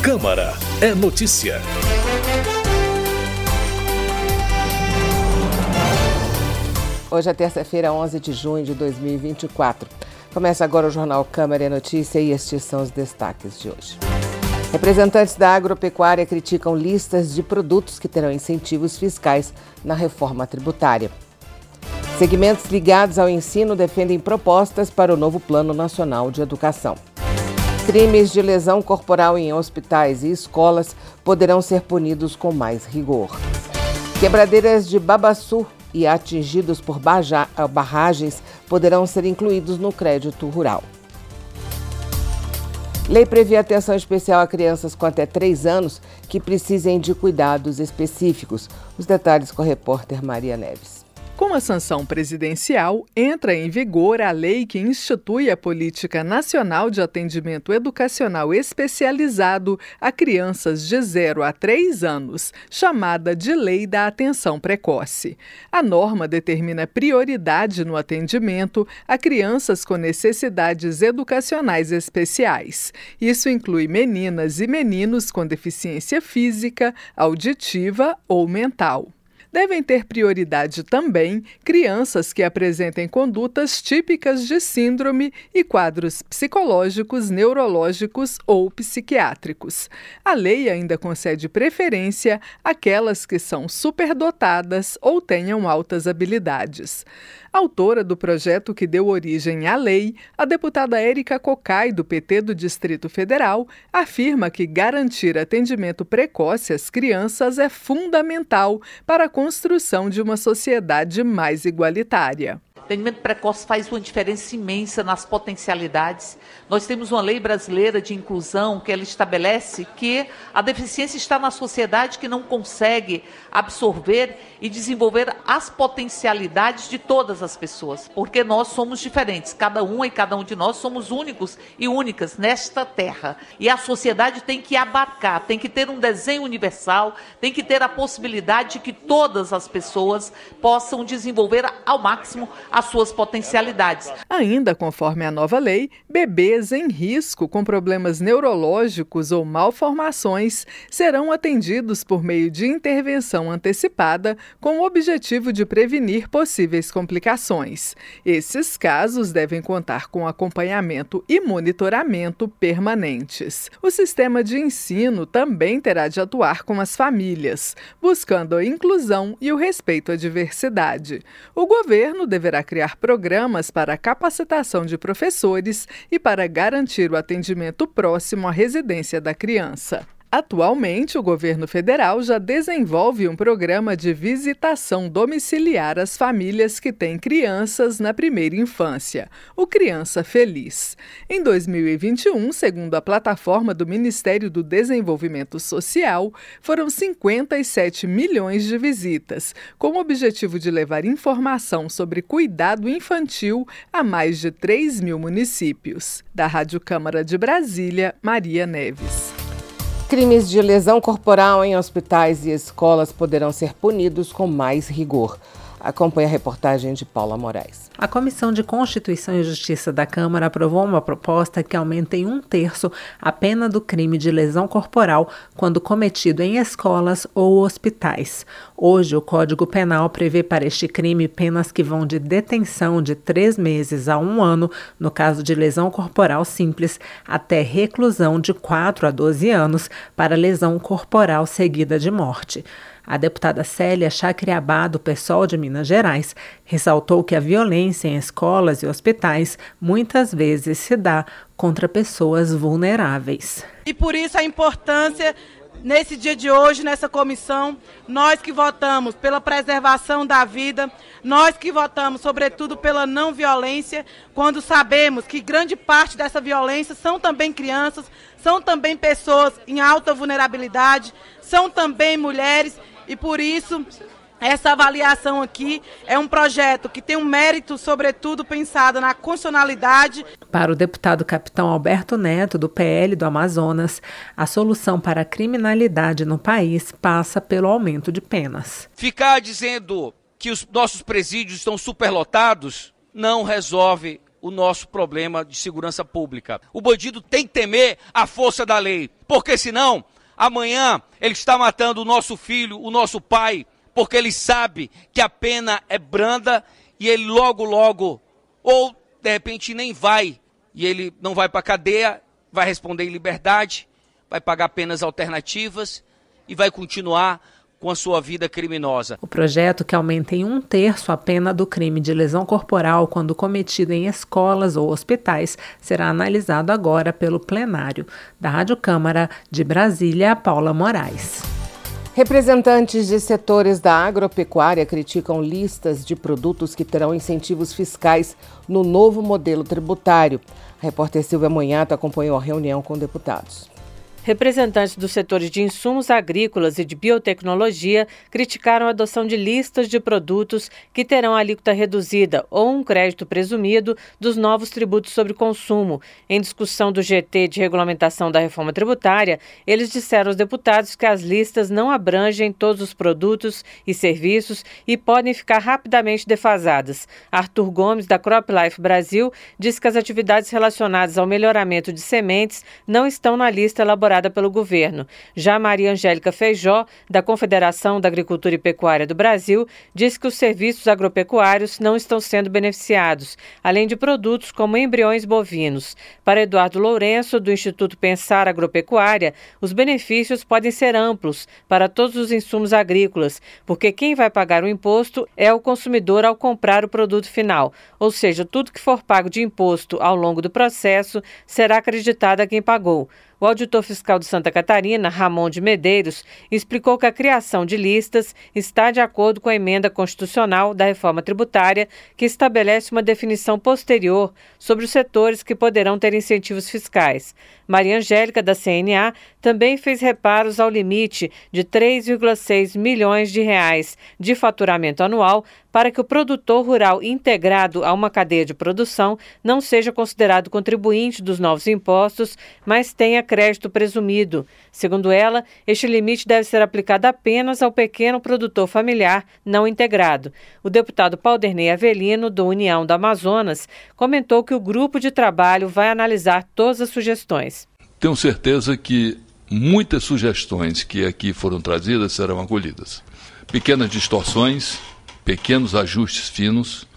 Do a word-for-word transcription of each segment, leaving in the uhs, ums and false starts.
Câmara é notícia. Hoje é terça-feira, onze de junho de dois mil e vinte e quatro. Começa agora o Jornal Câmara é Notícia e estes são os destaques de hoje. Representantes da agropecuária criticam listas de produtos que terão incentivos fiscais na reforma tributária. Segmentos ligados ao ensino defendem propostas para o novo Plano Nacional de Educação. Crimes de lesão corporal em hospitais e escolas poderão ser punidos com mais rigor. Quebradeiras de babaçu e atingidos por barragens poderão ser incluídos no crédito rural. Lei prevê atenção especial a crianças com até três anos que precisem de cuidados específicos. Os detalhes com a repórter Maria Neves. Com a sanção presidencial, entra em vigor a lei que institui a Política Nacional de Atendimento Educacional Especializado a crianças de zero a três anos, chamada de Lei da Atenção Precoce. A norma determina prioridade no atendimento a crianças com necessidades educacionais especiais. Isso inclui meninas e meninos com deficiência física, auditiva ou mental. Devem ter prioridade também crianças que apresentem condutas típicas de síndrome e quadros psicológicos, neurológicos ou psiquiátricos. A lei ainda concede preferência àquelas que são superdotadas ou tenham altas habilidades. Autora do projeto que deu origem à lei, a deputada Érica Cocai, do P T do Distrito Federal, afirma que garantir atendimento precoce às crianças é fundamental para a construção de uma sociedade mais igualitária. O atendimento precoce faz uma diferença imensa nas potencialidades. Nós temos uma lei brasileira de inclusão que ela estabelece que a deficiência está na sociedade que não consegue absorver e desenvolver as potencialidades de todas as pessoas, porque nós somos diferentes, cada uma e cada um de nós somos únicos e únicas nesta terra. E a sociedade tem que abarcar, tem que ter um desenho universal, tem que ter a possibilidade de que todas as pessoas possam desenvolver ao máximo as suas potencialidades. Ainda conforme a nova lei, bebês em risco com problemas neurológicos ou malformações serão atendidos por meio de intervenção antecipada com o objetivo de prevenir possíveis complicações. Esses casos devem contar com acompanhamento e monitoramento permanentes. O sistema de ensino também terá de atuar com as famílias, buscando a inclusão e o respeito à diversidade. O governo deverá criar programas para a capacitação de professores e para garantir o atendimento próximo à residência da criança. Atualmente, o governo federal já desenvolve um programa de visitação domiciliar às famílias que têm crianças na primeira infância, o Criança Feliz. Em dois mil e vinte e um, segundo a plataforma do Ministério do Desenvolvimento Social, foram cinquenta e sete milhões de visitas, com o objetivo de levar informação sobre cuidado infantil a mais de três mil municípios. Da Rádio Câmara de Brasília, Maria Neves. Crimes de lesão corporal em hospitais e escolas poderão ser punidos com mais rigor. Acompanhe a reportagem de Paula Moraes. A Comissão de Constituição e Justiça da Câmara aprovou uma proposta que aumenta em um terço a pena do crime de lesão corporal quando cometido em escolas ou hospitais. Hoje, o Código Penal prevê para este crime penas que vão de detenção de três meses a um ano, no caso de lesão corporal simples, até reclusão de quatro a doze anos para lesão corporal seguida de morte. A deputada Célia Chacriabá, do PSOL de Minas Gerais, ressaltou que a violência em escolas e hospitais muitas vezes se dá contra pessoas vulneráveis. E por isso a importância, nesse dia de hoje, nessa comissão, nós que votamos pela preservação da vida, nós que votamos, sobretudo, pela não violência, quando sabemos que grande parte dessa violência são também crianças, são também pessoas em alta vulnerabilidade, são também mulheres. E por isso, essa avaliação aqui é um projeto que tem um mérito, sobretudo, pensado na constitucionalidade. Para o deputado capitão Alberto Neto, do P L do Amazonas, a solução para a criminalidade no país passa pelo aumento de penas. Ficar dizendo que os nossos presídios estão superlotados não resolve o nosso problema de segurança pública. O bandido tem que temer a força da lei, porque senão, amanhã, ele está matando o nosso filho, o nosso pai, porque ele sabe que a pena é branda e ele logo, logo, ou de repente nem vai, e ele não vai para a cadeia, vai responder em liberdade, vai pagar penas alternativas e vai continuar com a sua vida criminosa. O projeto, que aumenta em um terço a pena do crime de lesão corporal quando cometido em escolas ou hospitais, será analisado agora pelo plenário. Da Rádio Câmara de Brasília, Paula Moraes. Representantes de setores da agropecuária criticam listas de produtos que terão incentivos fiscais no novo modelo tributário. A repórter Silvia Monhato acompanhou a reunião com deputados. Representantes dos setores de insumos agrícolas e de biotecnologia criticaram a adoção de listas de produtos que terão alíquota reduzida ou um crédito presumido dos novos tributos sobre consumo. Em discussão do G T de regulamentação da reforma tributária, eles disseram aos deputados que as listas não abrangem todos os produtos e serviços e podem ficar rapidamente defasadas. Arthur Gomes, da CropLife Brasil, diz que as atividades relacionadas ao melhoramento de sementes não estão na lista elaborada pelo governo. Já Maria Angélica Feijó, da Confederação da Agricultura e Pecuária do Brasil, diz que os serviços agropecuários não estão sendo beneficiados, além de produtos como embriões bovinos. Para Eduardo Lourenço, do Instituto Pensar Agropecuária, os benefícios podem ser amplos para todos os insumos agrícolas, porque quem vai pagar o imposto é o consumidor ao comprar o produto final, ou seja, tudo que for pago de imposto ao longo do processo será acreditado a quem pagou. O auditor fiscal de Santa Catarina, Ramon de Medeiros, explicou que a criação de listas está de acordo com a emenda constitucional da reforma tributária, que estabelece uma definição posterior sobre os setores que poderão ter incentivos fiscais. Maria Angélica, da C N A, também fez reparos ao limite de três vírgula seis milhões de reais de faturamento anual para que o produtor rural integrado a uma cadeia de produção não seja considerado contribuinte dos novos impostos, mas tenha crédito presumido. Segundo ela, este limite deve ser aplicado apenas ao pequeno produtor familiar não integrado. O deputado Paulderney Avelino, do União do Amazonas, comentou que o grupo de trabalho vai analisar todas as sugestões. Tenho certeza que muitas sugestões que aqui foram trazidas serão acolhidas. Pequenas distorções, pequenos ajustes finos,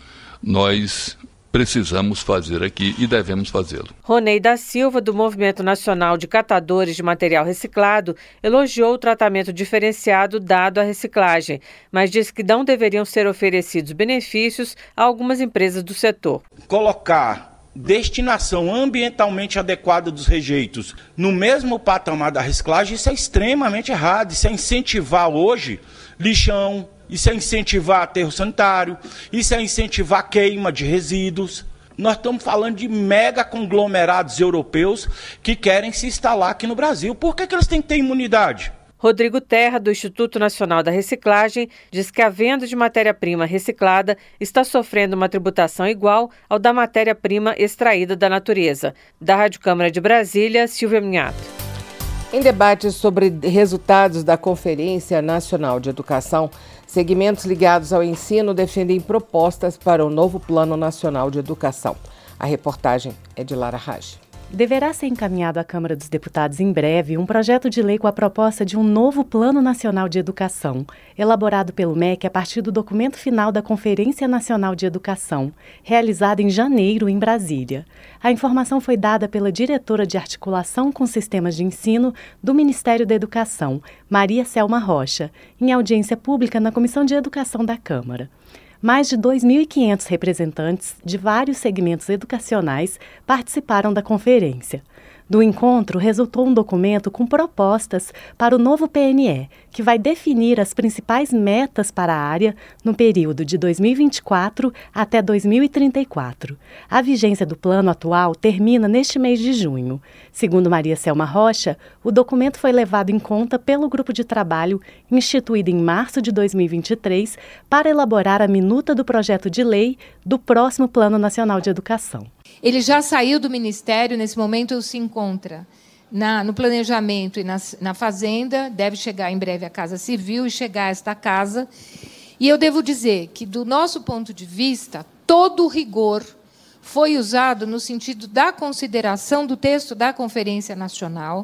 nós precisamos fazer aqui e devemos fazê-lo. Ronei da Silva, do Movimento Nacional de Catadores de Material Reciclado, elogiou o tratamento diferenciado dado à reciclagem, mas disse que não deveriam ser oferecidos benefícios a algumas empresas do setor. Colocar destinação ambientalmente adequada dos rejeitos no mesmo patamar da reciclagem, isso é extremamente errado. Isso é incentivar hoje lixão, isso é incentivar aterro sanitário, isso é incentivar queima de resíduos. Nós estamos falando de mega conglomerados europeus que querem se instalar aqui no Brasil. Por que que eles têm que ter imunidade? Rodrigo Terra, do Instituto Nacional da Reciclagem, diz que a venda de matéria-prima reciclada está sofrendo uma tributação igual ao da matéria-prima extraída da natureza. Da Rádio Câmara de Brasília, Silvia Minhato. Em debates sobre resultados da Conferência Nacional de Educação, segmentos ligados ao ensino defendem propostas para o novo Plano Nacional de Educação. A reportagem é de Lara Raj. Deverá ser encaminhado à Câmara dos Deputados em breve um projeto de lei com a proposta de um novo Plano Nacional de Educação, elaborado pelo M E C a partir do documento final da Conferência Nacional de Educação, realizada em janeiro em Brasília. A informação foi dada pela diretora de Articulação com Sistemas de Ensino do Ministério da Educação, Maria Selma Rocha, em audiência pública na Comissão de Educação da Câmara. Mais de dois mil e quinhentos representantes de vários segmentos educacionais participaram da conferência. Do encontro, resultou um documento com propostas para o novo P N E, que vai definir as principais metas para a área no período de dois mil e vinte e quatro até dois mil e trinta e quatro. A vigência do plano atual termina neste mês de junho. Segundo Maria Selma Rocha, o documento foi levado em conta pelo grupo de trabalho instituído em março de dois mil e vinte e três para elaborar a minuta do projeto de lei do próximo Plano Nacional de Educação. Ele já saiu do Ministério, nesse momento se encontra na, no planejamento e na, na Fazenda, deve chegar em breve à Casa Civil e chegar a esta casa. E eu devo dizer que, do nosso ponto de vista, todo o rigor foi usado no sentido da consideração do texto da Conferência Nacional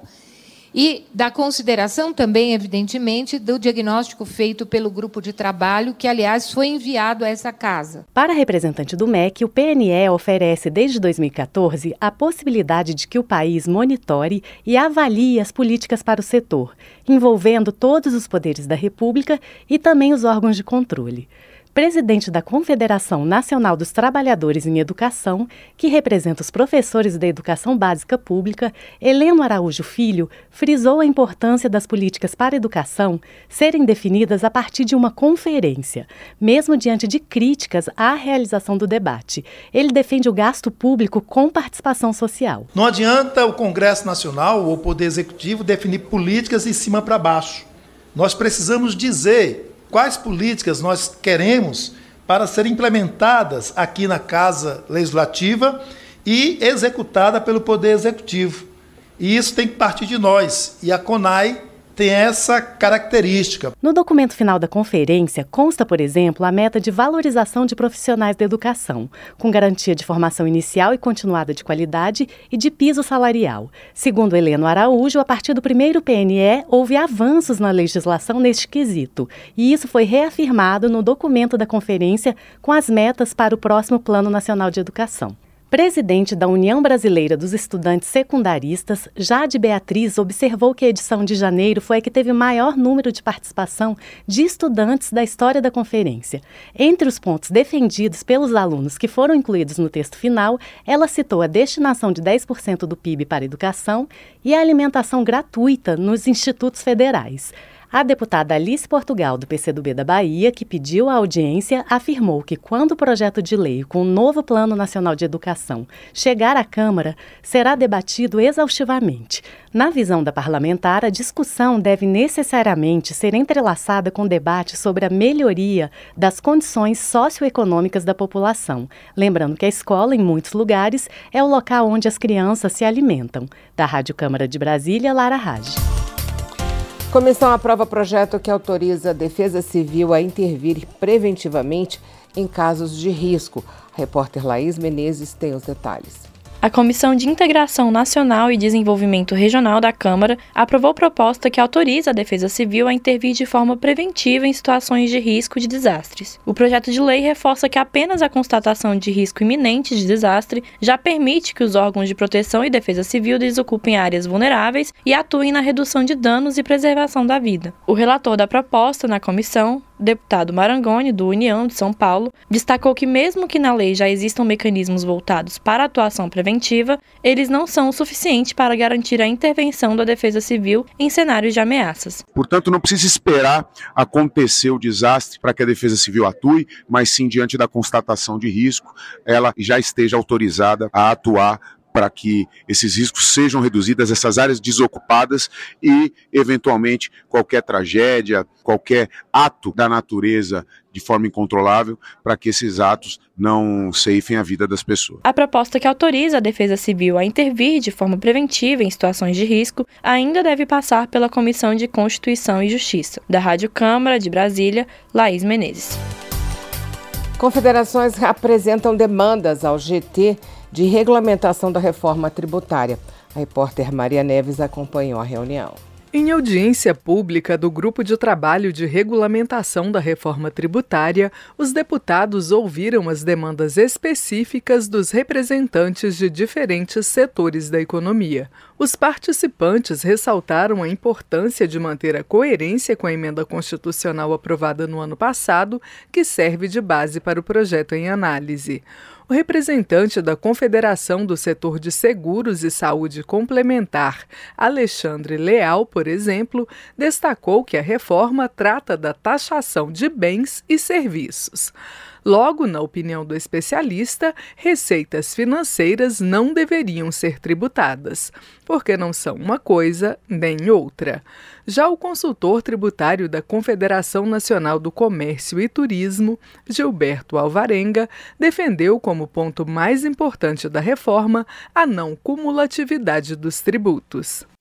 e da consideração também, evidentemente, do diagnóstico feito pelo grupo de trabalho, que, aliás, foi enviado a essa casa. Para a representante do M E C, o P N E oferece, desde dois mil e quatorze, a possibilidade de que o país monitore e avalie as políticas para o setor, envolvendo todos os poderes da República e também os órgãos de controle. Presidente da Confederação Nacional dos Trabalhadores em Educação, que representa os professores da educação básica pública, Heleno Araújo Filho, frisou a importância das políticas para a educação serem definidas a partir de uma conferência, mesmo diante de críticas à realização do debate. Ele defende o gasto público com participação social. Não adianta o Congresso Nacional ou o Poder Executivo definir políticas de cima para baixo. Nós precisamos dizer quais políticas nós queremos para serem implementadas aqui na Casa Legislativa e executada pelo Poder Executivo. E isso tem que partir de nós. E a CONAI tem essa característica. No documento final da conferência, consta, por exemplo, a meta de valorização de profissionais da educação, com garantia de formação inicial e continuada de qualidade e de piso salarial. Segundo Heleno Araújo, a partir do primeiro P N E, houve avanços na legislação neste quesito, e isso foi reafirmado no documento da conferência com as metas para o próximo Plano Nacional de Educação. Presidente da União Brasileira dos Estudantes Secundaristas, Jade Beatriz, observou que a edição de janeiro foi a que teve maior número de participação de estudantes da história da conferência. Entre os pontos defendidos pelos alunos que foram incluídos no texto final, ela citou a destinação de dez por cento do P I B para a educação e a alimentação gratuita nos institutos federais. A deputada Alice Portugal, do P C do B da Bahia, que pediu a audiência, afirmou que quando o projeto de lei com o novo Plano Nacional de Educação chegar à Câmara, será debatido exaustivamente. Na visão da parlamentar, a discussão deve necessariamente ser entrelaçada com debate sobre a melhoria das condições socioeconômicas da população. Lembrando que a escola, em muitos lugares, é o local onde as crianças se alimentam. Da Rádio Câmara de Brasília, Lara Raj. Comissão aprova projeto que autoriza a Defesa Civil a intervir preventivamente em casos de risco. A repórter Laís Menezes tem os detalhes. A Comissão de Integração Nacional e Desenvolvimento Regional da Câmara aprovou proposta que autoriza a Defesa Civil a intervir de forma preventiva em situações de risco de desastres. O projeto de lei reforça que apenas a constatação de risco iminente de desastre já permite que os órgãos de proteção e defesa civil desocupem áreas vulneráveis e atuem na redução de danos e preservação da vida. O relator da proposta na comissão, deputado Marangoni, do União de São Paulo, destacou que mesmo que na lei já existam mecanismos voltados para a atuação preventiva, eles não são o suficiente para garantir a intervenção da Defesa Civil em cenários de ameaças. Portanto, não precisa esperar acontecer o desastre para que a Defesa Civil atue, mas sim, diante da constatação de risco, ela já esteja autorizada a atuar para que esses riscos sejam reduzidos, essas áreas desocupadas e, eventualmente, qualquer tragédia, qualquer ato da natureza de forma incontrolável, para que esses atos não ceifem a vida das pessoas. A proposta que autoriza a Defesa Civil a intervir de forma preventiva em situações de risco ainda deve passar pela Comissão de Constituição e Justiça. Da Rádio Câmara de Brasília, Laís Menezes. Confederações apresentam demandas ao G T de regulamentação da reforma tributária. A repórter Maria Neves acompanhou a reunião. Em audiência pública do Grupo de Trabalho de Regulamentação da Reforma Tributária, os deputados ouviram as demandas específicas dos representantes de diferentes setores da economia. Os participantes ressaltaram a importância de manter a coerência com a emenda constitucional aprovada no ano passado, que serve de base para o projeto em análise. O representante da Confederação do Setor de Seguros e Saúde Complementar, Alexandre Leal, por exemplo, destacou que a reforma trata da taxação de bens e serviços. Logo, na opinião do especialista, receitas financeiras não deveriam ser tributadas, porque não são uma coisa nem outra. Já o consultor tributário da Confederação Nacional do Comércio e Turismo, Gilberto Alvarenga, defendeu como ponto mais importante da reforma a não cumulatividade dos tributos.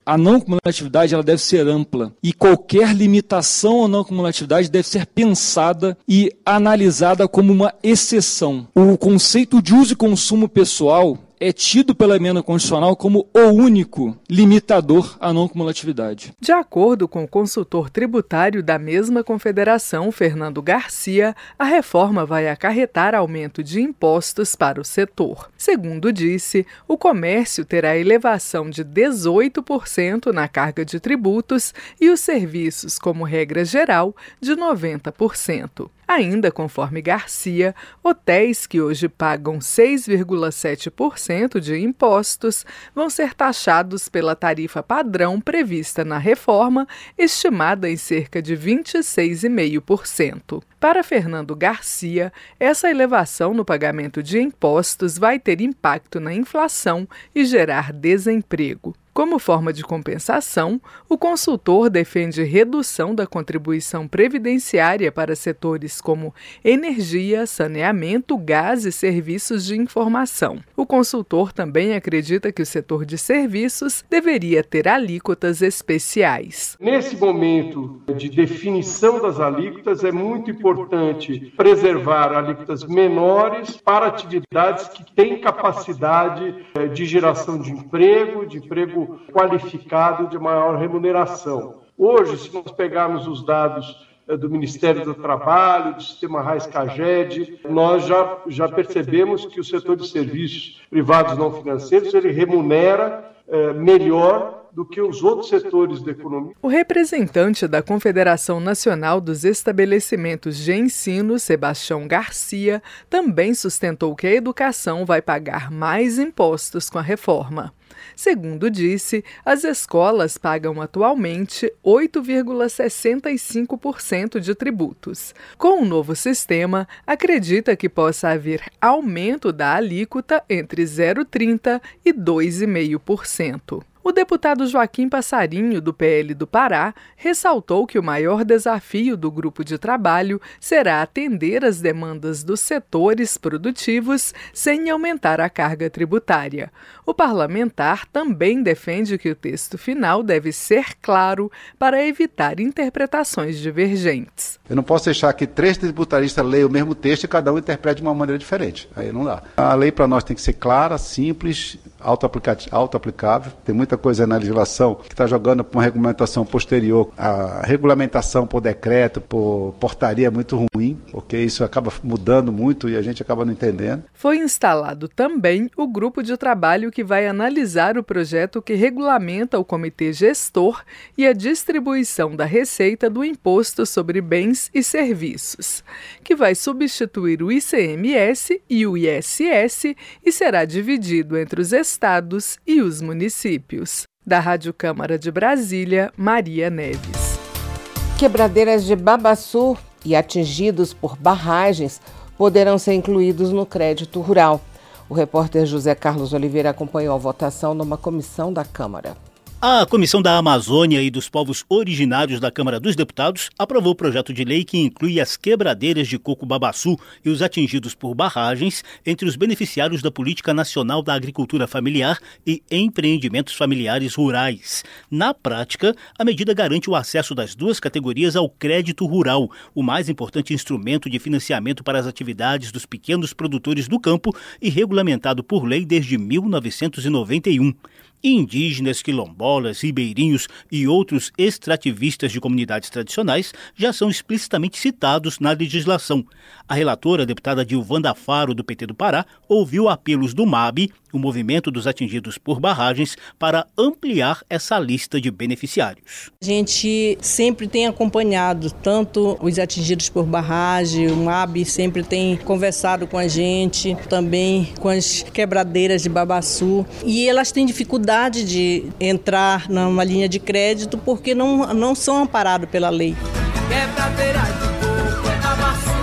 A não cumulatividade ela deve ser ampla e qualquer limitação à não cumulatividade deve ser pensada e analisada como uma exceção. O conceito de uso e consumo pessoal é tido pela emenda constitucional como o único limitador à não cumulatividade. De acordo com o consultor tributário da mesma confederação, Fernando Garcia, a reforma vai acarretar aumento de impostos para o setor. Segundo disse, o comércio terá elevação de dezoito por cento na carga de tributos e os serviços, como regra geral, de noventa por cento. Ainda conforme Garcia, hotéis que hoje pagam seis vírgula sete por cento de impostos vão ser taxados pela tarifa padrão prevista na reforma, estimada em cerca de vinte e seis vírgula cinco por cento. Para Fernando Garcia, essa elevação no pagamento de impostos vai ter impacto na inflação e gerar desemprego. Como forma de compensação, o consultor defende redução da contribuição previdenciária para setores como energia, saneamento, gás e serviços de informação. O consultor também acredita que o setor de serviços deveria ter alíquotas especiais. Nesse momento de definição das alíquotas, é muito importante preservar alíquotas menores para atividades que têm capacidade de geração de emprego, de emprego qualificado de maior remuneração. Hoje, se nós pegarmos os dados do Ministério do Trabalho, do Sistema RAIS-CAGED, nós já, já percebemos que o setor de serviços privados não financeiros ele remunera é, melhor do que os outros setores da economia. O representante da Confederação Nacional dos Estabelecimentos de Ensino, Sebastião Garcia, também sustentou que a educação vai pagar mais impostos com a reforma. Segundo disse, as escolas pagam atualmente oito vírgula sessenta e cinco por cento de tributos. Com o novo sistema, acredita que possa haver aumento da alíquota entre zero vírgula trinta por cento e dois vírgula cinco por cento. O deputado Joaquim Passarinho, do P L do Pará, ressaltou que o maior desafio do grupo de trabalho será atender às demandas dos setores produtivos sem aumentar a carga tributária. O parlamentar também defende que o texto final deve ser claro para evitar interpretações divergentes. Eu não posso deixar que três tributaristas leiam o mesmo texto e cada um interprete de uma maneira diferente. Aí não dá. A lei para nós tem que ser clara, simples, auto-aplicável. Tem muita coisa na legislação que está jogando para uma regulamentação posterior. A regulamentação por decreto, por portaria é muito ruim, porque isso acaba mudando muito e a gente acaba não entendendo. Foi instalado também o grupo de trabalho que vai analisar o projeto que regulamenta o comitê gestor e a distribuição da receita do Imposto sobre Bens e Serviços, que vai substituir o I C M S e o I S S e será dividido entre os estados e os municípios. Da Rádio Câmara de Brasília, Maria Neves. Quebradeiras de Babaçu e atingidos por barragens poderão ser incluídos no crédito rural. O repórter José Carlos Oliveira acompanhou a votação numa comissão da Câmara. A Comissão da Amazônia e dos Povos Originários da Câmara dos Deputados aprovou o projeto de lei que inclui as quebradeiras de coco babaçu e os atingidos por barragens entre os beneficiários da Política Nacional da Agricultura Familiar e Empreendimentos Familiares Rurais. Na prática, a medida garante o acesso das duas categorias ao crédito rural, o mais importante instrumento de financiamento para as atividades dos pequenos produtores do campo e regulamentado por lei desde mil novecentos e noventa e um. Indígenas, quilombolas, ribeirinhos e outros extrativistas de comunidades tradicionais já são explicitamente citados na legislação. A relatora, a deputada Dilvanda Faro, do P T do Pará, ouviu apelos do M A B, o Movimento dos Atingidos por Barragens, para ampliar essa lista de beneficiários. A gente sempre tem acompanhado tanto os atingidos por barragem, o M A B sempre tem conversado com a gente, também com as quebradeiras de Babaçu, e elas têm dificuldade de entrar numa linha de crédito porque não, não são amparados pela lei. Quebradeira de coco é Babaçu,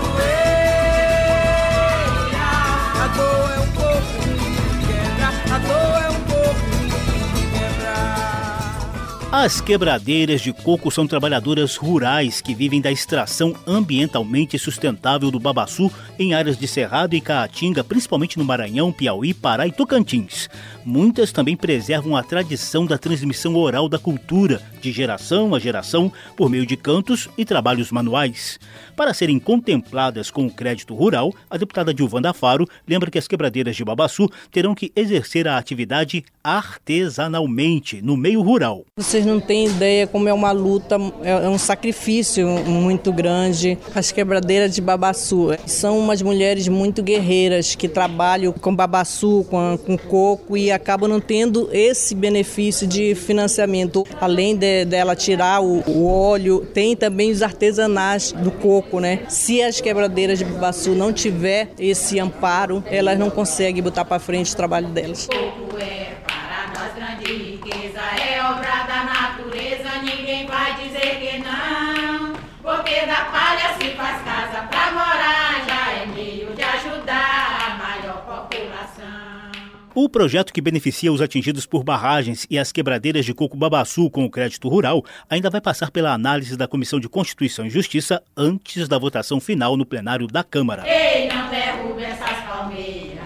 a dor é um pouco de quebra, a dor é um pouco de quebrar. As quebradeiras de coco são trabalhadoras rurais que vivem da extração ambientalmente sustentável do babaçu em áreas de Cerrado e Caatinga, principalmente no Maranhão, Piauí, Pará e Tocantins. muitas também preservam a tradição da transmissão oral da cultura, de geração a geração, por meio de cantos e trabalhos manuais. Para serem contempladas com o crédito rural, a deputada Dilvanda Faro lembra que as quebradeiras de Babaçu terão que exercer a atividade artesanalmente no meio rural. Vocês não têm ideia como é uma luta, é um sacrifício muito grande. As quebradeiras de Babaçu são umas mulheres muito guerreiras que trabalham com babaçu, com, com coco e acabam não tendo esse benefício de financiamento. Além de, dela tirar o, o óleo, tem também os artesanais do coco, né? Se as quebradeiras de Babaçu não tiver esse amparo, elas não conseguem botar para frente o trabalho delas. Coco é para nós grande riqueza, é obra da natureza, ninguém vai dizer que não, porque da palha se faz casa pra morar, já é meio de ajudar a maior população. O projeto que beneficia os atingidos por barragens e as quebradeiras de coco Babaçu com o crédito rural ainda vai passar pela análise da Comissão de Constituição e Justiça antes da votação final no plenário da Câmara. Ei, não derrube essas palmeiras,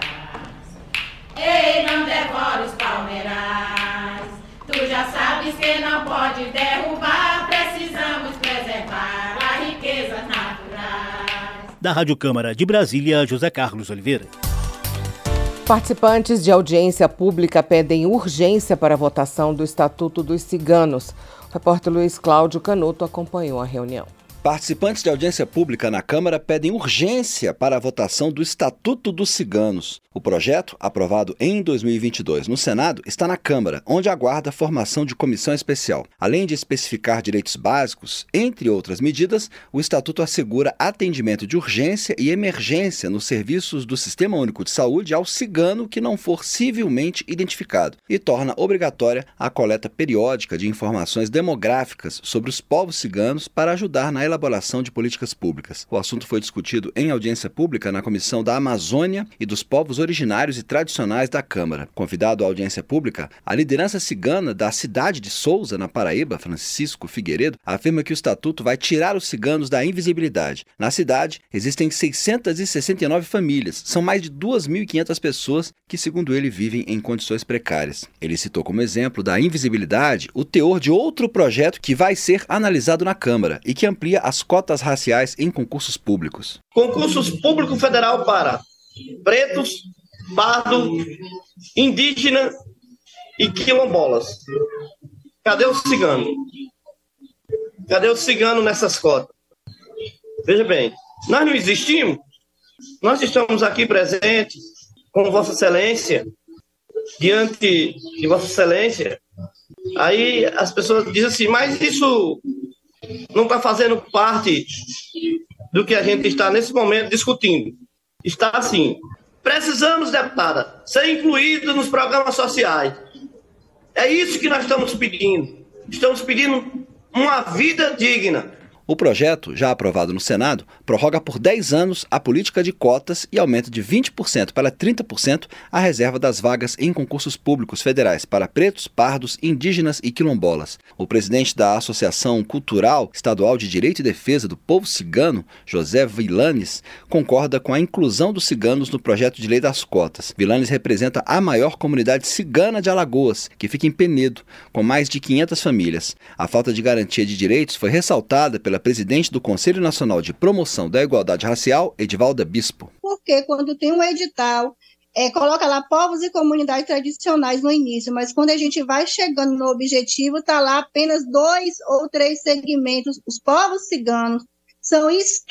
ei, não devore os palmeirais, tu já sabes que não pode derrubar, precisamos preservar a riqueza natural. Da Rádio Câmara de Brasília, José Carlos Oliveira. Participantes de audiência pública pedem urgência para a votação do Estatuto dos Ciganos. O repórter Luiz Cláudio Canuto acompanhou a reunião. Participantes de audiência pública na Câmara pedem urgência para a votação do Estatuto dos Ciganos. O projeto, aprovado em dois mil e vinte e dois no Senado, está na Câmara, onde aguarda a formação de comissão especial. Além de especificar direitos básicos, entre outras medidas, o Estatuto assegura atendimento de urgência e emergência nos serviços do Sistema Único de Saúde ao cigano que não for civilmente identificado e torna obrigatória a coleta periódica de informações demográficas sobre os povos ciganos para ajudar na elaboração elaboração de políticas públicas. O assunto foi discutido em audiência pública na Comissão da Amazônia e dos Povos Originários e Tradicionais da Câmara. Convidado à audiência pública, a liderança cigana da cidade de Souza, na Paraíba, Francisco Figueiredo, afirma que o Estatuto vai tirar os ciganos da invisibilidade. Na cidade, existem seiscentas e sessenta e nove famílias. São mais de duas mil e quinhentas pessoas que, segundo ele, vivem em condições precárias. Ele citou como exemplo da invisibilidade o teor de outro projeto que vai ser analisado na Câmara e que amplia as cotas raciais em concursos públicos. Concursos público federal para pretos, pardo, indígena e quilombolas. Cadê o cigano? Cadê o cigano nessas cotas? Veja bem, nós não existimos. Nós estamos aqui presentes com Vossa Excelência, diante de Vossa Excelência. Aí as pessoas dizem assim, mas isso não está fazendo parte do que a gente está nesse momento discutindo. Está assim. Precisamos, deputada, ser incluídos nos programas sociais. É isso que nós estamos pedindo. Estamos pedindo uma vida digna. O projeto, já aprovado no Senado, prorroga por dez anos a política de cotas e aumenta de vinte por cento para trinta por cento a reserva das vagas em concursos públicos federais para pretos, pardos, indígenas e quilombolas. O presidente da Associação Cultural Estadual de Direito e Defesa do Povo Cigano, José Vilanes, concorda com a inclusão dos ciganos no projeto de lei das cotas. Vilanes representa a maior comunidade cigana de Alagoas, que fica em Penedo, com mais de quinhentas famílias. A falta de garantia de direitos foi ressaltada pela presidente do Conselho Nacional de Promoção da Igualdade Racial, Edivalda Bispo. Porque quando tem um edital, é, coloca lá povos e comunidades tradicionais no início, mas quando a gente vai chegando no objetivo, está lá apenas dois ou três segmentos. Os povos ciganos são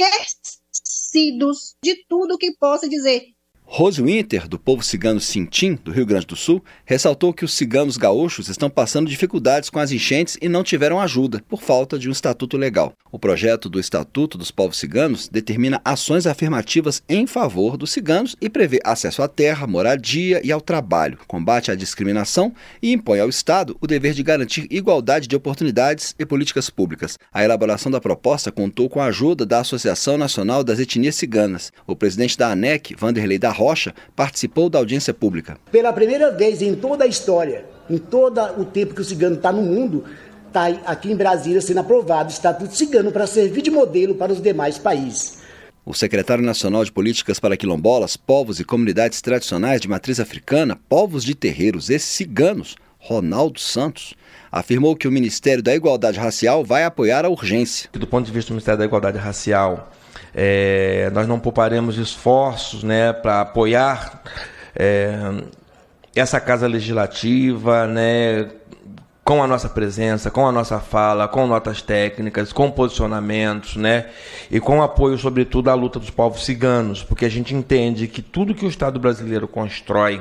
esquecidos de tudo que possa dizer. Rose Winter, do povo cigano Sintim, do Rio Grande do Sul, ressaltou que os ciganos gaúchos estão passando dificuldades com as enchentes e não tiveram ajuda, por falta de um estatuto legal. O projeto do Estatuto dos Povos Ciganos determina ações afirmativas em favor dos ciganos e prevê acesso à terra, moradia e ao trabalho, combate à discriminação e impõe ao Estado o dever de garantir igualdade de oportunidades e políticas públicas. A elaboração da proposta contou com a ajuda da Associação Nacional das Etnias Ciganas. O presidente da ANEC, Vanderlei da Rocha, participou da audiência pública. Pela primeira vez em toda a história, em todo o tempo que o cigano está no mundo, está aqui em Brasília sendo aprovado o Estatuto Cigano para servir de modelo para os demais países. O secretário nacional de Políticas para Quilombolas, Povos e Comunidades Tradicionais de Matriz Africana, Povos de Terreiros e Ciganos, Ronaldo Santos, afirmou que o Ministério da Igualdade Racial vai apoiar a urgência. Do ponto de vista do Ministério da Igualdade Racial, é, nós não pouparemos esforços, né, para apoiar é, essa Casa Legislativa, né, com a nossa presença, com a nossa fala, com notas técnicas, com posicionamentos, né? E com apoio, sobretudo, à luta dos povos ciganos, porque a gente entende que tudo que o Estado brasileiro constrói,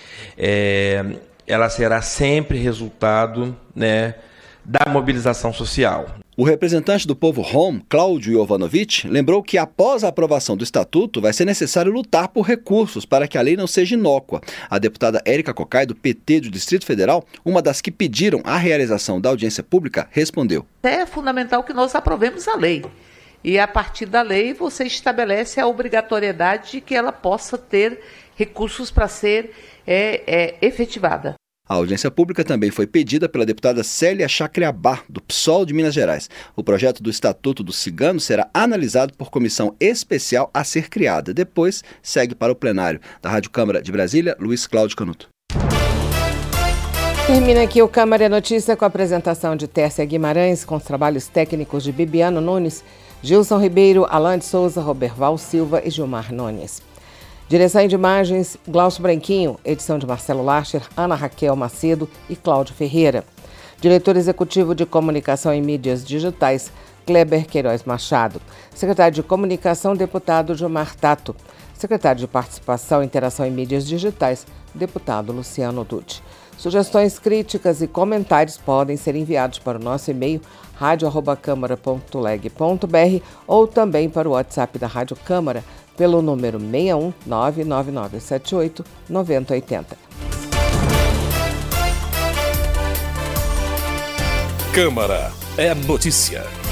é, ela será sempre resultado, né, da mobilização social. O representante do povo Rom, Cláudio Jovanovic, lembrou que após a aprovação do Estatuto vai ser necessário lutar por recursos para que a lei não seja inócua. A deputada Érica Cocai, do P T do Distrito Federal, uma das que pediram a realização da audiência pública, respondeu. É fundamental que nós aprovemos a lei. E a partir da lei você estabelece a obrigatoriedade de que ela possa ter recursos para ser é, é, efetivada. A audiência pública também foi pedida pela deputada Célia Chacriabá, do P SOL de Minas Gerais. O projeto do Estatuto dos Ciganos será analisado por comissão especial a ser criada. Depois, segue para o plenário. Da Rádio Câmara de Brasília, Luiz Cláudio Canuto. Termina aqui o Câmara Notícia com a apresentação de Tércia Guimarães, com os trabalhos técnicos de Bibiano Nunes, Gilson Ribeiro, Alain de Souza, Roberval Silva e Gilmar Nunes. Direção de imagens, Glaucio Branquinho. Edição de Marcelo Lacher, Ana Raquel Macedo e Cláudio Ferreira. Diretor executivo de Comunicação e Mídias Digitais, Kleber Queiroz Machado. Secretário de Comunicação, deputado Gilmar Tato. Secretário de Participação, Interação e Mídias Digitais, deputado Luciano Dutti. Sugestões, críticas e comentários podem ser enviados para o nosso e-mail rádio arroba câmara ponto leg ponto br ou também para o WhatsApp da Rádio Câmara pelo número seis um nove nove nove sete oito nove zero oito zero. Câmara é notícia.